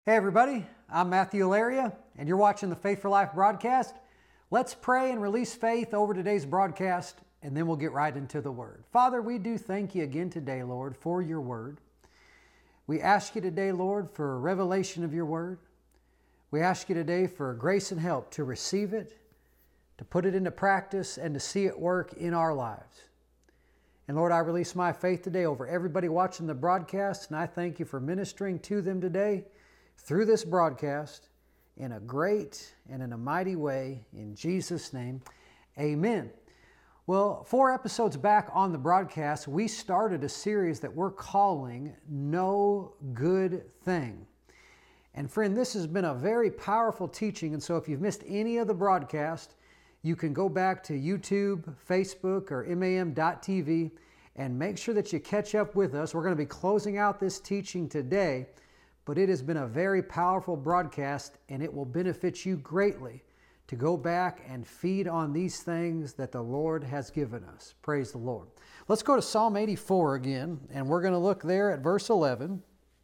Hey everybody, I'm Matthew Alaria, and you're watching the Faith for Life broadcast. Let's pray and release faith over today's broadcast, and then we'll get right into the Word. Father, we do thank you again today, Lord, for your Word. We ask you today, Lord, for a revelation of your Word. We ask you today for grace and help to receive it, to put it into practice, and to see it work in our lives. And Lord, I release my faith today over everybody watching the broadcast, and I thank you for ministering to them today through this broadcast in a great and in a mighty way. In Jesus' name, amen. Well, 4 episodes back on the broadcast, we started a series that we're calling No Good Thing. And friend, this has been a very powerful teaching. And so if you've missed any of the broadcast, you can go back to YouTube, Facebook, or mam.tv and make sure that you catch up with us. We're going to be closing out this teaching today, but it has been a very powerful broadcast, and it will benefit you greatly to go back and feed on these things that the Lord has given us. Praise the Lord. Let's go to Psalm 84 again, and we're going to look there at verse 11.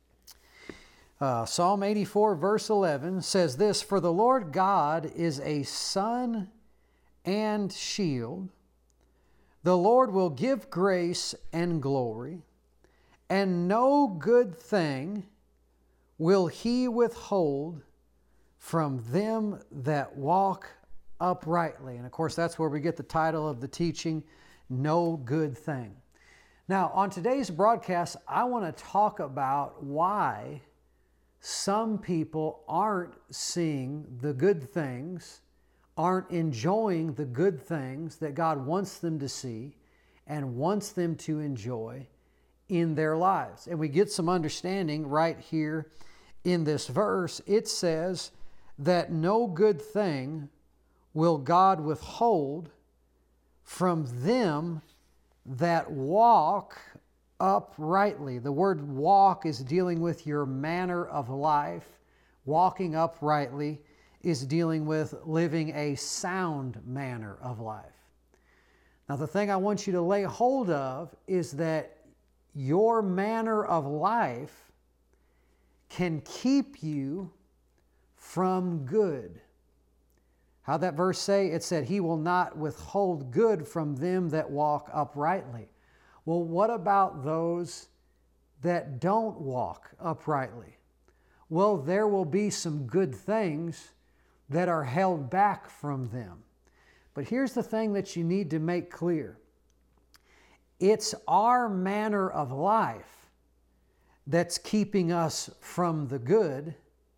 Psalm 84 verse 11 says this, "For the Lord God is a sun and shield. The Lord will give grace and glory, and no good thing will he withhold from them that walk uprightly." And of course, that's where we get the title of the teaching, No Good Thing. Now, on today's broadcast, I want to talk about why some people aren't seeing the good things, aren't enjoying the good things that God wants them to see and wants them to enjoy in their lives. And we get some understanding right here in this verse. It says that no good thing will God withhold from them that walk uprightly. The word walk is dealing with your manner of life. Walking uprightly is dealing with living a sound manner of life. Now, the thing I want you to lay hold of is that your manner of life can keep you from good. How'd that verse say? It said, "He will not withhold good from them that walk uprightly." Well, what about those that don't walk uprightly? Well, there will be some good things that are held back from them. But here's the thing that you need to make clear. It's our manner of life that's keeping us from the good,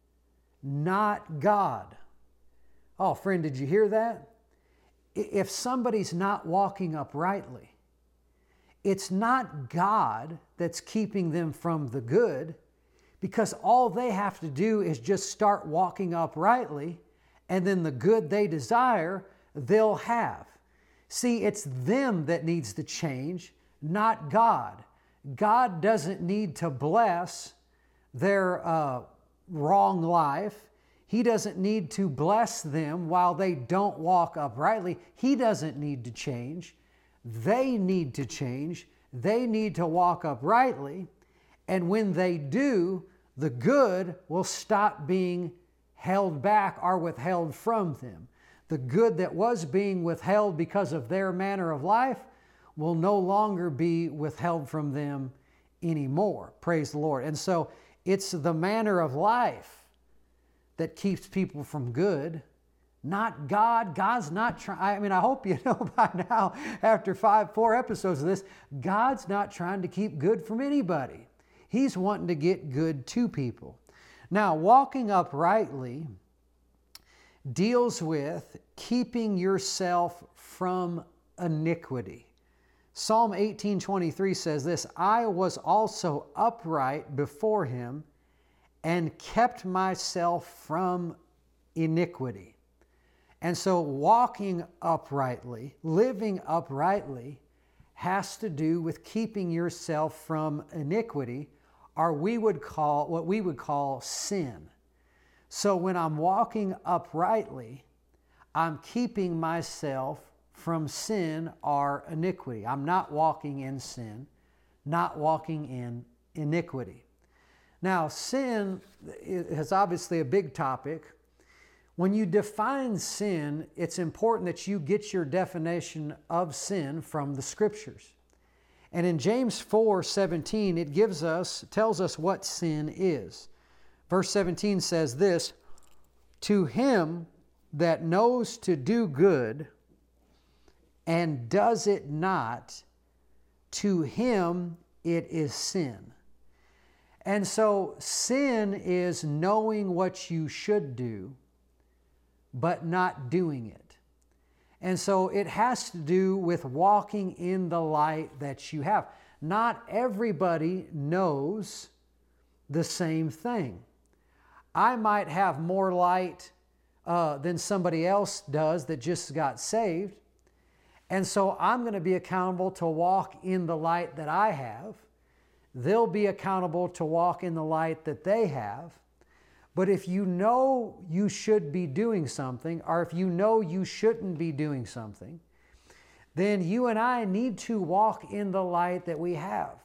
not God. Oh, friend, did you hear that? If somebody's not walking uprightly, it's not God that's keeping them from the good, because all they have to do is just start walking uprightly, and then the good they desire, they'll have. See, it's them that needs to change, not God. God doesn't need to bless their wrong life. He doesn't need to bless them while they don't walk uprightly. He doesn't need to change. They need to change. They need to walk uprightly. And when they do, the good will stop being held back or withheld from them. The good that was being withheld because of their manner of life will no longer be withheld from them anymore. Praise the Lord. And so it's the manner of life that keeps people from good, not God. God's not trying. I hope you know by now, after 4 episodes of this, God's not trying to keep good from anybody. He's wanting to get good to people. Now, walking uprightly deals with keeping yourself from iniquity. Psalm 18:23 says this, "I was also upright before him and kept myself from iniquity." And so walking uprightly, living uprightly, has to do with keeping yourself from iniquity, or what we would call sin. So when I'm walking uprightly, I'm keeping myself from sin or iniquity. I'm not walking in sin, not walking in iniquity. Now, sin is obviously a big topic. When you define sin, it's important that you get your definition of sin from the Scriptures. And in James 4:17, it tells us what sin is. Verse 17 says this, "To him that knows to do good and does it not, to him it is sin." And so sin is knowing what you should do, but not doing it. And so it has to do with walking in the light that you have. Not everybody knows the same thing. I might have more light than somebody else does that just got saved. And so I'm going to be accountable to walk in the light that I have. They'll be accountable to walk in the light that they have. But if you know you should be doing something, or if you know you shouldn't be doing something, then you and I need to walk in the light that we have.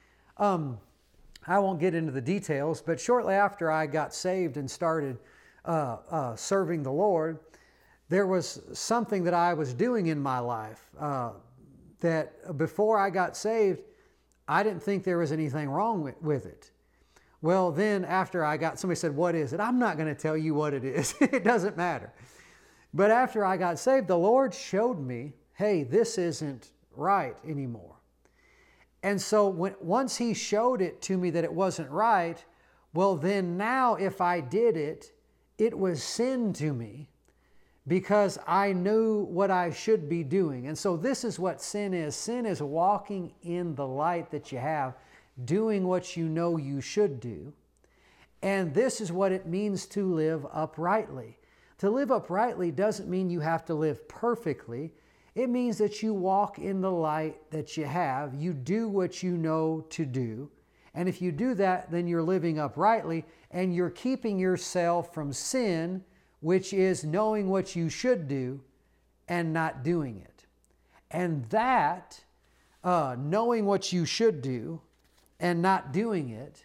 I won't get into the details, but shortly after I got saved and started serving the Lord, there was something that I was doing in my life that before I got saved, I didn't think there was anything wrong with it. Well, then after somebody said, "What is it?" I'm not going to tell you what it is. It doesn't matter. But after I got saved, the Lord showed me, hey, this isn't right anymore. And so once He showed it to me that it wasn't right, well, then now if I did it, it was sin to me because I knew what I should be doing. And so this is what sin is. Sin is walking in the light that you have, doing what you know you should do. And this is what it means to live uprightly. To live uprightly doesn't mean you have to live perfectly. It means that you walk in the light that you have. You do what you know to do. And if you do that, then you're living uprightly and you're keeping yourself from sin, which is knowing what you should do and not doing it. And that, knowing what you should do and not doing it,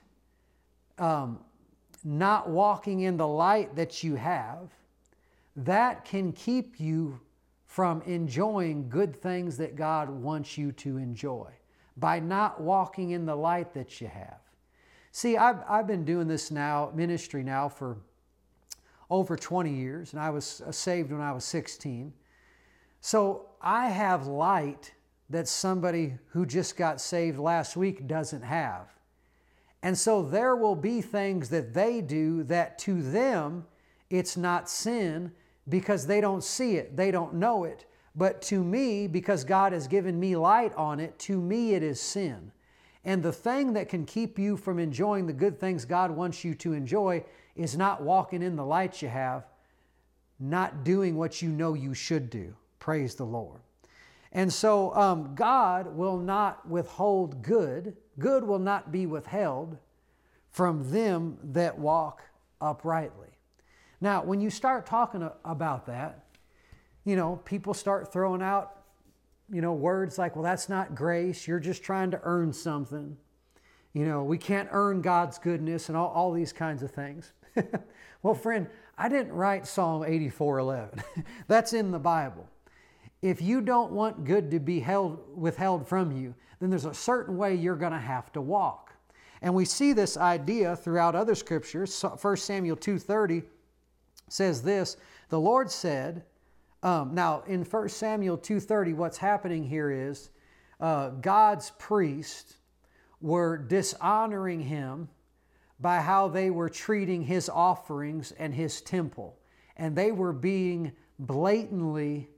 not walking in the light that you have, that can keep you from enjoying good things that God wants you to enjoy by not walking in the light that you have. See, I've been doing this ministry now for over 20 years, and I was saved when I was 16. So I have light that somebody who just got saved last week doesn't have. And so there will be things that they do that to them it's not sin because they don't see it, they don't know it. But to me, because God has given me light on it, to me it is sin. And the thing that can keep you from enjoying the good things God wants you to enjoy is not walking in the light you have, not doing what you know you should do. Praise the Lord. And so God will not withhold good. Good will not be withheld from them that walk uprightly. Now, when you start talking about that, people start throwing out, words like, well, that's not grace. You're just trying to earn something. We can't earn God's goodness and all these kinds of things. Well, friend, I didn't write Psalm 84:11. That's in the Bible. If you don't want good to be withheld from you, then there's a certain way you're going to have to walk. And we see this idea throughout other scriptures. 1 Samuel 2:30 says this, the Lord said, now in 1 Samuel 2:30, what's happening here is God's priests were dishonoring Him by how they were treating His offerings and His temple. And they were being blatantly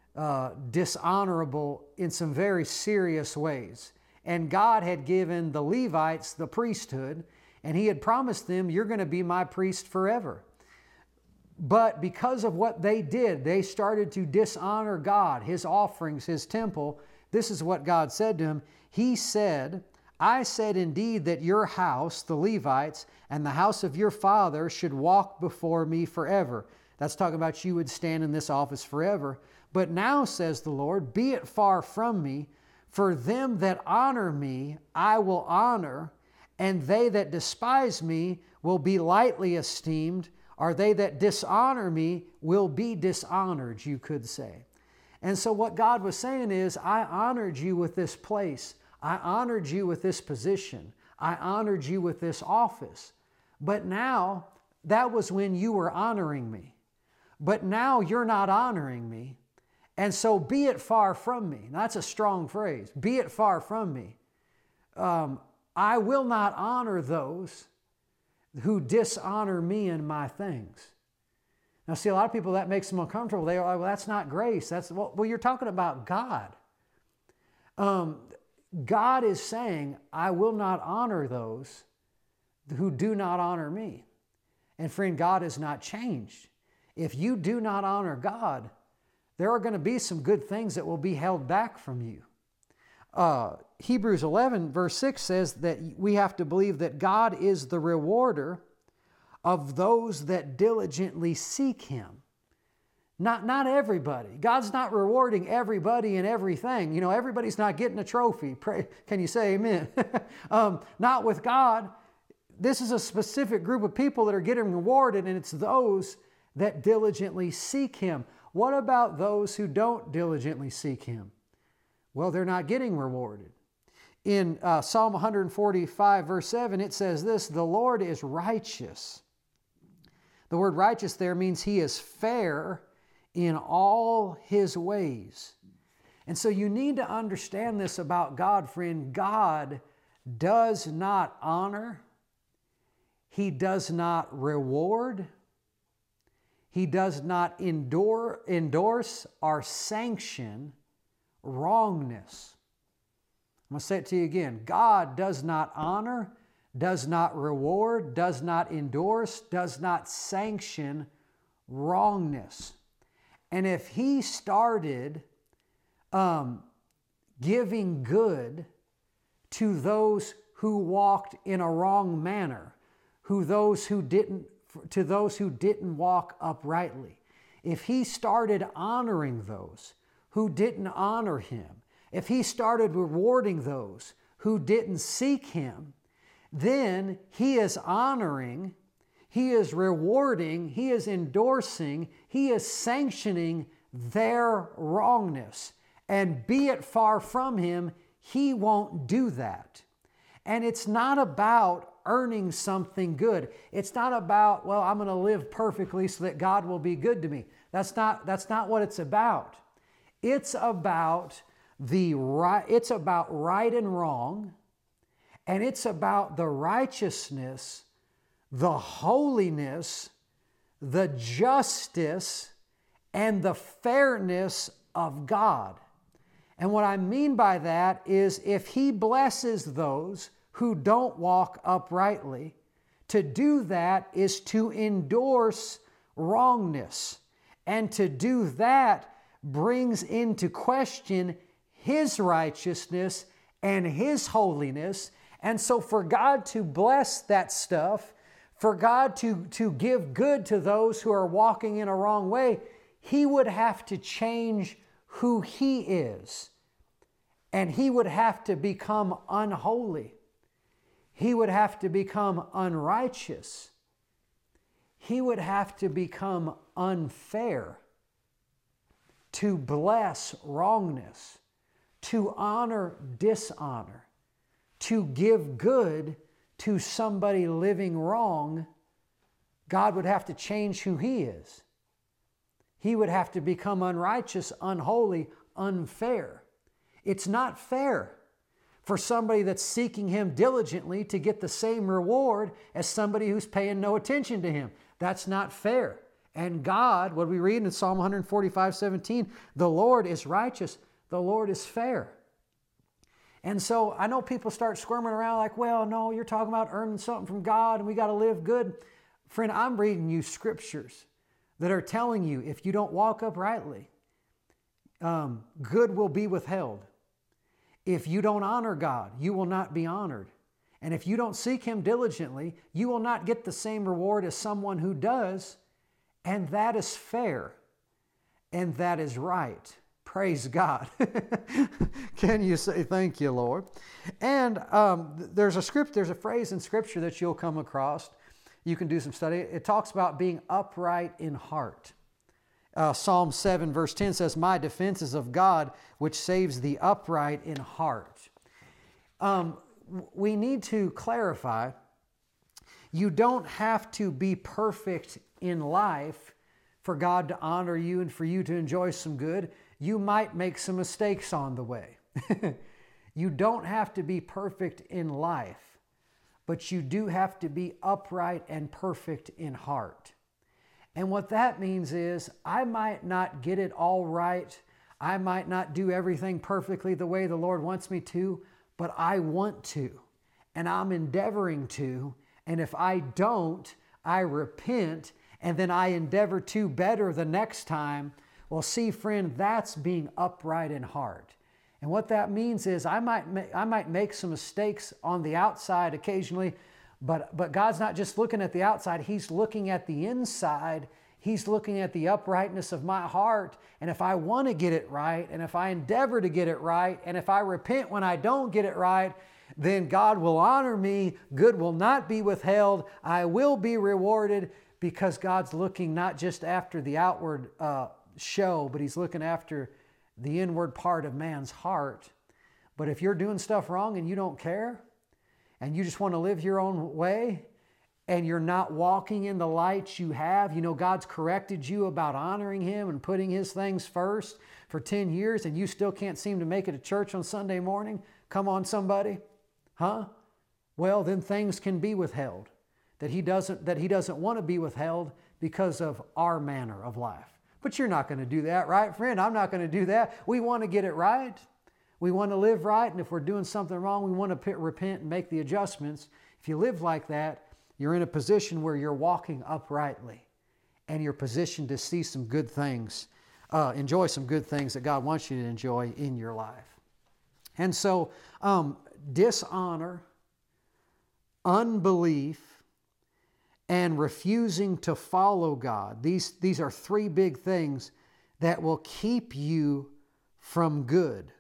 dishonorable in some very serious ways. And God had given the Levites the priesthood, and He had promised them, you're going to be my priest forever. But because of what they did, they started to dishonor God, His offerings, His temple. This is what God said to him. He said, I said indeed that your house, the Levites, and the house of your father should walk before me forever. That's talking about you would stand in this office forever. But now, says the Lord, be it far from me, for them that honor me I will honor, and they that despise me will be lightly esteemed, or they that dishonor me will be dishonored, you could say. And so what God was saying is, I honored you with this place. I honored you with this position. I honored you with this office. But now, that was when you were honoring me. But now you're not honoring me. And so be it far from me. That's a strong phrase. Be it far from me. I will not honor those who dishonor me and my things. Now, see, a lot of people, that makes them uncomfortable. They're like, well, that's not grace. Well, you're talking about God. God is saying, I will not honor those who do not honor me. And friend, God has not changed. If you do not honor God, there are going to be some good things that will be held back from you. Hebrews 11 verse 6 says that we have to believe that God is the rewarder of those that diligently seek Him. Not everybody. God's not rewarding everybody and everything. You know, everybody's not getting a trophy. Can you say amen? Not with God. This is a specific group of people that are getting rewarded, and it's those that diligently seek Him. What about those who don't diligently seek Him? Well, they're not getting rewarded. In Psalm 145 verse 7, it says this, the Lord is righteous. The word righteous there means He is fair in all His ways. And so you need to understand this about God, friend. God does not honor. He does not reward. He does not endorse or sanction wrongness. I'm going to say it to you again. God does not honor, does not reward, does not endorse, does not sanction wrongness. And if He started giving good to those who walked in a wrong manner, to those who didn't walk uprightly, if He started honoring those who didn't honor Him, if He started rewarding those who didn't seek Him, then He is honoring, He is rewarding, He is endorsing, He is sanctioning their wrongness. And be it far from Him, He won't do that. And it's not about earning something good. It's not about, well, I'm going to live perfectly so that God will be good to me. That's not what it's about. It's about right and wrong, and it's about the righteousness, the holiness, the justice, and the fairness of God. And what I mean by that is if He blesses those who don't walk uprightly, to do that is to endorse wrongness. And to do that brings into question His righteousness and His holiness. And so for God to bless that stuff, for God to give good to those who are walking in a wrong way, He would have to change who He is. And He would have to become unholy. He would have to become unrighteous. He would have to become unfair to bless wrongness, to honor dishonor, to give good to somebody living wrong. God would have to change who He is. He would have to become unrighteous, unholy, unfair. It's not fair for somebody that's seeking Him diligently to get the same reward as somebody who's paying no attention to Him. That's not fair. And God, what we read in Psalm 145:17, the Lord is righteous, the Lord is fair. And so I know people start squirming around like, well, no, you're talking about earning something from God and we got to live good. Friend, I'm reading you scriptures that are telling you if you don't walk uprightly, good will be withheld. If you don't honor God, you will not be honored. And if you don't seek Him diligently, you will not get the same reward as someone who does. And that is fair. And that is right. Praise God. Can you say thank you, Lord? And there's a phrase in Scripture that you'll come across. You can do some study. It talks about being upright in heart. Psalm 7 verse 10 says, "My defense is of God, which saves the upright in heart." We need to clarify, you don't have to be perfect in life for God to honor you and for you to enjoy some good. You might make some mistakes on the way. You don't have to be perfect in life, but you do have to be upright and perfect in heart. And what that means is, I might not get it all right. I might not do everything perfectly the way the Lord wants me to, but I want to, and I'm endeavoring to. And if I don't, I repent, and then I endeavor to better the next time. Well, see, friend, that's being upright in heart. And what that means is, I might make some mistakes on the outside occasionally, but God's not just looking at the outside. He's looking at the inside. He's looking at the uprightness of my heart. And if I want to get it right, and if I endeavor to get it right, and if I repent when I don't get it right, then God will honor me. Good will not be withheld. I will be rewarded, because God's looking not just after the outward show, but He's looking after the inward part of man's heart. But if you're doing stuff wrong and you don't care, and you just want to live your own way, and you're not walking in the light you have, God's corrected you about honoring Him and putting His things first for 10 years, and you still can't seem to make it to church on Sunday morning. Come on, somebody. Huh? Well, then things can be withheld that He doesn't want to be withheld because of our manner of life. But you're not going to do that, right, friend? I'm not going to do that. We want to get it right. We want to live right, and if we're doing something wrong, we want to repent and make the adjustments. If you live like that, you're in a position where you're walking uprightly, and you're positioned to see some good things, enjoy some good things that God wants you to enjoy in your life. And so, dishonor, unbelief, and refusing to follow God. These are three big things that will keep you from good.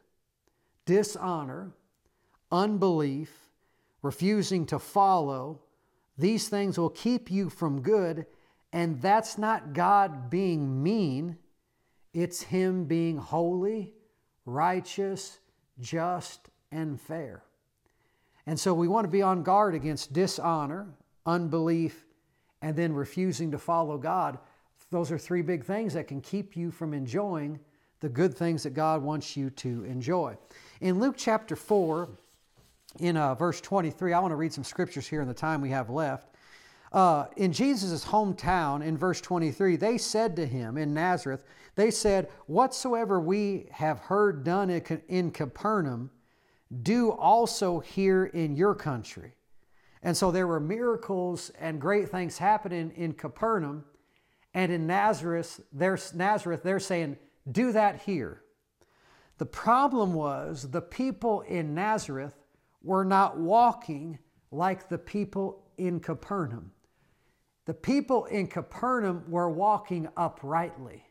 Dishonor, unbelief, refusing to follow. These things will keep you from good, and that's not God being mean. It's Him being holy, righteous, just, and fair. And so we want to be on guard against dishonor, unbelief, and then refusing to follow God. Those are three big things that can keep you from enjoying the good things that God wants you to enjoy. In Luke chapter 4, in verse 23, I want to read some scriptures here in the time we have left. In Jesus' hometown, in verse 23, they said to Him in Nazareth, they said, "Whatsoever we have heard done in Capernaum, do also here in your country." And so there were miracles and great things happening in Capernaum, and in Nazareth, they're saying, do that here. The problem was the people in Nazareth were not walking like the people in Capernaum. The people in Capernaum were walking uprightly.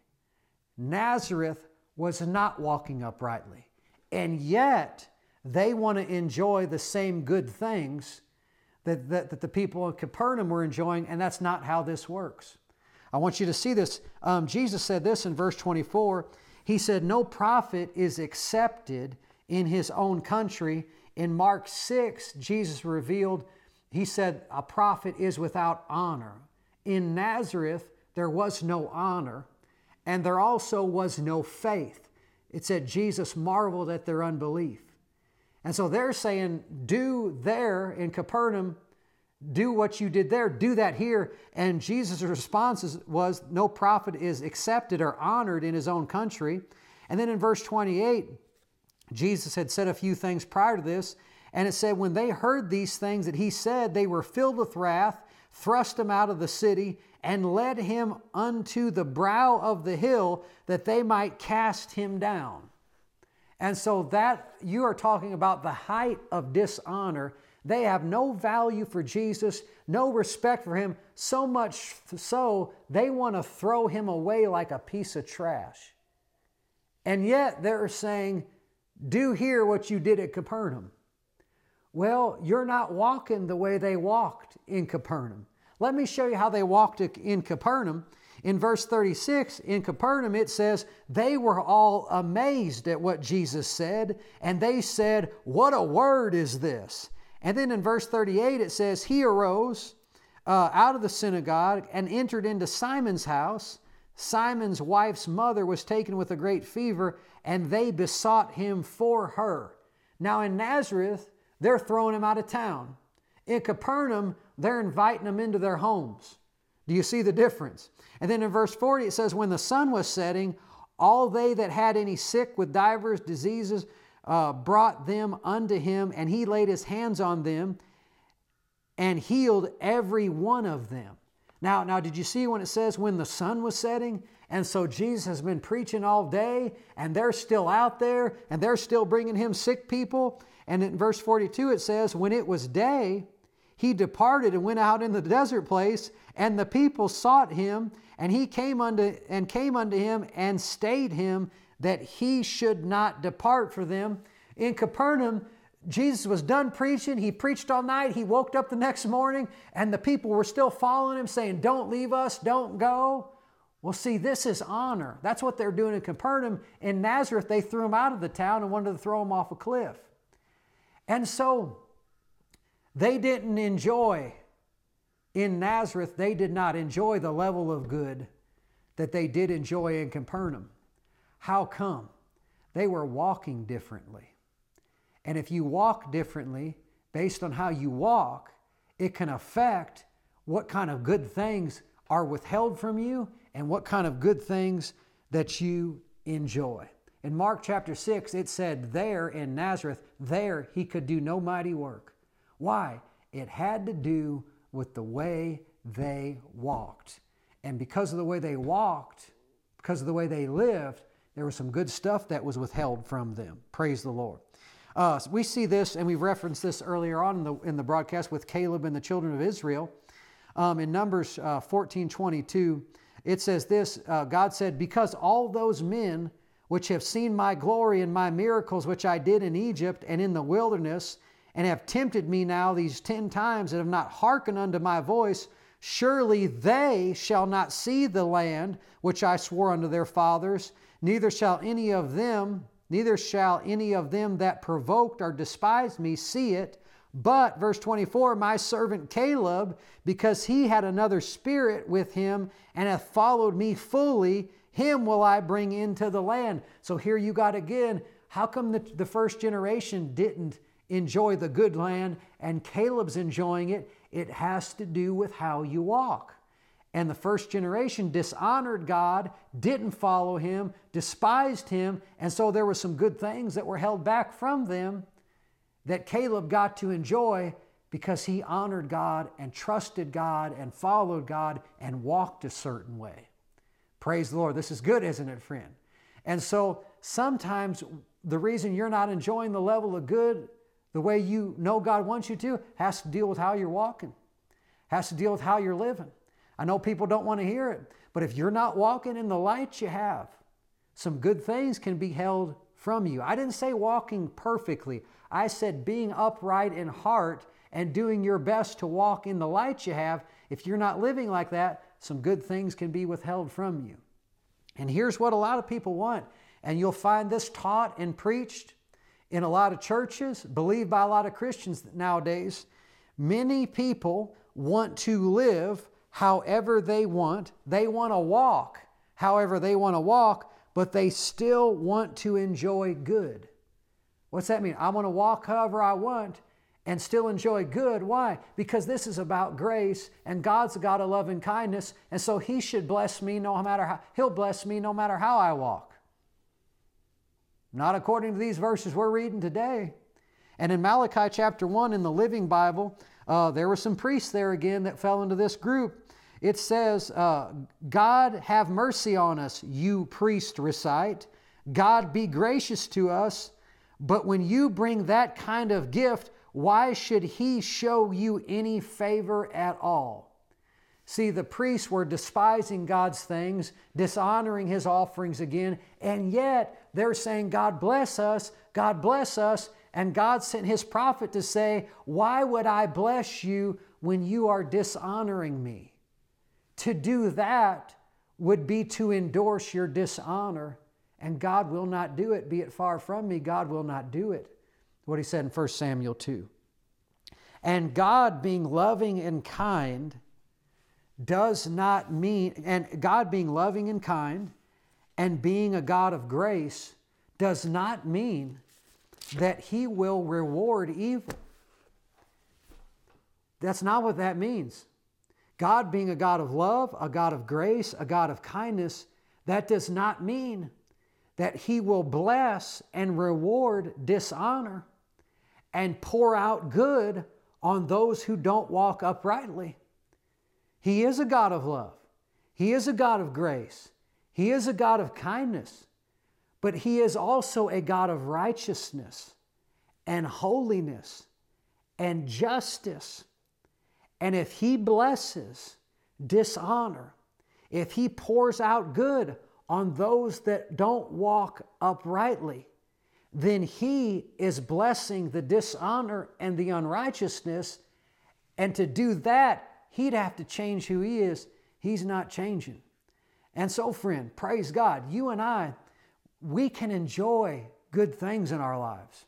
Nazareth was not walking uprightly. And yet, they want to enjoy the same good things that the people in Capernaum were enjoying, and that's not how this works. I want you to see this. Jesus said this in verse 24. He said, "No prophet is accepted in his own country." In Mark 6, Jesus revealed, He said, a prophet is without honor. In Nazareth, there was no honor, and there also was no faith. It said Jesus marveled at their unbelief. And so they're saying, do there in Capernaum, do what you did there, do that here. And Jesus' response was, no prophet is accepted or honored in his own country. And then in verse 28, Jesus had said a few things prior to this, and it said, when they heard these things that He said, they were filled with wrath, thrust Him out of the city, and led Him unto the brow of the hill, that they might cast Him down. And so that you are talking about the height of dishonor. They have no value for Jesus, no respect for Him, so much so they want to throw Him away like a piece of trash. And yet they're saying, do here what you did at Capernaum. Well, you're not walking the way they walked in Capernaum. Let me show you how they walked in Capernaum. In verse 36, in Capernaum, it says, they were all amazed at what Jesus said, and they said, what a word is this? And then in verse 38, it says, he arose out of the synagogue and entered into Simon's house. Simon's wife's mother was taken with a great fever, and they besought him for her. Now in Nazareth, they're throwing him out of town. In Capernaum, they're inviting him into their homes. Do you see the difference? And then in verse 40, it says, when the sun was setting, all they that had any sick with divers diseases brought them unto him, and he laid his hands on them and healed every one of them. Now, did you see when it says when the sun was setting? And so Jesus has been preaching all day, and they're still out there, and they're still bringing him sick people. And in verse 42, it says, when it was day, he departed and went out in the desert place, and the people sought him, and he came unto him and stayed him, that he should not depart for them. In Capernaum, Jesus was done preaching. He preached all night. He woke up the next morning, and the people were still following him, saying, don't leave us, don't go. Well, see, this is honor. That's what they're doing in Capernaum. In Nazareth, they threw him out of the town and wanted to throw him off a cliff. And so they didn't enjoy, in Nazareth, they did not enjoy the level of good that they did enjoy in Capernaum. How come? They were walking differently. And if you walk differently, based on how you walk, it can affect what kind of good things are withheld from you and what kind of good things that you enjoy. In Mark chapter 6, it said there in Nazareth, there he could do no mighty work. Why? It had to do with the way they walked. And because of the way they walked, because of the way they lived, there was some good stuff that was withheld from them. Praise the Lord. So we see this, and we've referenced this earlier on in the broadcast with Caleb and the children of Israel. In Numbers 14:22, it says this, God said, because all those men which have seen my glory and my miracles which I did in Egypt and in the wilderness, and have tempted me now these 10 times, and have not hearkened unto my voice, surely they shall not see the land which I swore unto their fathers, neither shall any of them that provoked or despised me see it. But, verse 24, my servant Caleb, because he had another spirit with him, and hath followed me fully, him will I bring into the land. So here you got again, how come the first generation didn't enjoy the good land and Caleb's enjoying it? It has to do with how you walk. And the first generation dishonored God, didn't follow him, despised him, and so there were some good things that were held back from them that Caleb got to enjoy because he honored God and trusted God and followed God and walked a certain way. Praise the Lord. This is good, isn't it, friend? And so sometimes the reason you're not enjoying the level of good the way you know God wants you to has to deal with how you're walking, has to deal with how you're living. I know people don't want to hear it, but if you're not walking in the light you have, some good things can be held from you. I didn't say walking perfectly. I said being upright in heart and doing your best to walk in the light you have. If you're not living like that, some good things can be withheld from you. And here's what a lot of people want, and you'll find this taught and preached in a lot of churches, believed by a lot of Christians nowadays. Many people want to live however they want. They want to walk however they want to walk, but they still want to enjoy good. What's that mean? I want to walk however I want and still enjoy good. Why? Because this is about grace, and God's a God of love and kindness, and so He should bless me no matter how. He'll bless me no matter how I walk. Not according to these verses we're reading today. And in Malachi chapter 1 in the Living Bible, there were some priests there again that fell into this group. It says, God have mercy on us, you priests recite. God be gracious to us. But when you bring that kind of gift, why should He show you any favor at all? See, the priests were despising God's things, dishonoring His offerings again, and yet they're saying, God bless us, God bless us, and God sent His prophet to say, why would I bless you when you are dishonoring me? To do that would be to endorse your dishonor, and God will not do it. Be it far from me, God will not do it. What He said in 1 Samuel 2. And God being loving and kind does not mean, and God being loving and kind and being a God of grace does not mean that He will reward evil. That's not what that means. God being a God of love, a God of grace, a God of kindness, that does not mean that He will bless and reward dishonor and pour out good on those who don't walk uprightly. He is a God of love. He is a God of grace. He is a God of kindness. But He is also a God of righteousness and holiness and justice. And if He blesses dishonor, if He pours out good on those that don't walk uprightly, then He is blessing the dishonor and the unrighteousness. And to do that, He'd have to change who He is. He's not changing. And so, friend, praise God, you and I, we can enjoy good things in our lives.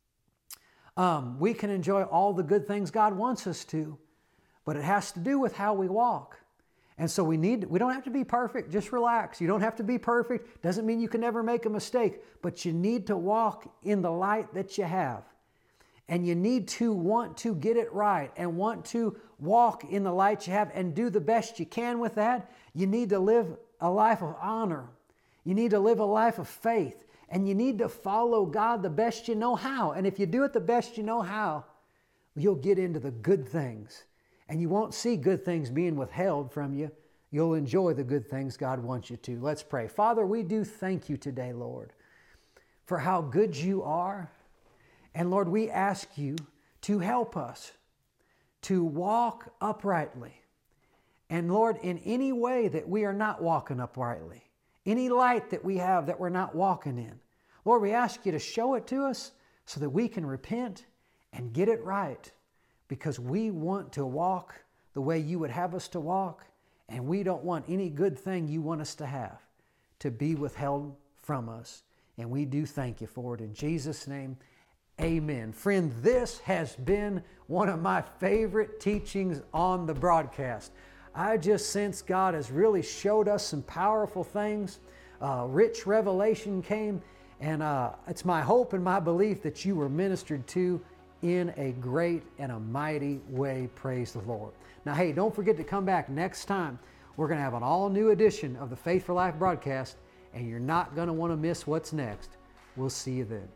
We can enjoy all the good things God wants us to, but it has to do with how we walk. And so we don't have to be perfect. Just relax. You don't have to be perfect. Doesn't mean you can never make a mistake, but you need to walk in the light that you have. And you need to want to get it right and want to walk in the light you have and do the best you can with that. You need to live a life of honor. You need to live a life of faith. And you need to follow God the best you know how. And if you do it the best you know how, you'll get into the good things. And you won't see good things being withheld from you. You'll enjoy the good things God wants you to. Let's pray. Father, we do thank You today, Lord, for how good You are. And Lord, we ask You to help us to walk uprightly. And Lord, in any way that we are not walking uprightly, any light that we have that we're not walking in, Lord, we ask You to show it to us so that we can repent and get it right, because we want to walk the way You would have us to walk, and we don't want any good thing You want us to have to be withheld from us. And we do thank You for it in Jesus' name. Amen. Friend, this has been one of my favorite teachings on the broadcast. I just sense God has really showed us some powerful things. Rich revelation came, and it's my hope and my belief that you were ministered to in a great and a mighty way. Praise the Lord. Now, hey, don't forget to come back next time. We're going to have an all-new edition of the Faith for Life broadcast, and you're not going to want to miss what's next. We'll see you then.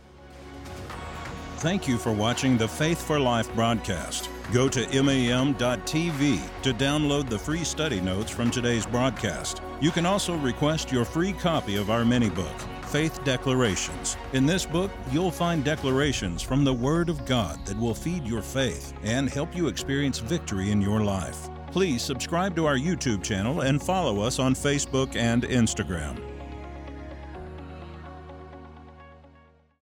Thank you for watching the Faith for Life broadcast. Go to mam.tv to download the free study notes from today's broadcast. You can also request your free copy of our mini-book, Faith Declarations. In this book, you'll find declarations from the Word of God that will feed your faith and help you experience victory in your life. Please subscribe to our YouTube channel and follow us on Facebook and Instagram.